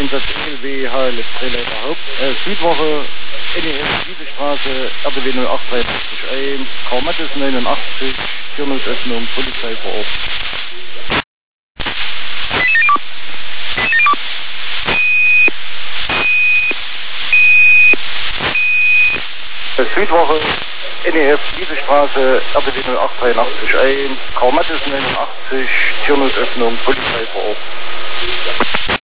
Einsatz NLW HLF Drehleiter Haupt. Südwoche NEF Wiesestraße RBW 08381, Karmattes 89, Türnotöffnung, Polizei vor Ort. Südwoche NEF Wiesestraße RBW 08381, Karmattes 89, Türnotöffnung, Polizei vor Ort.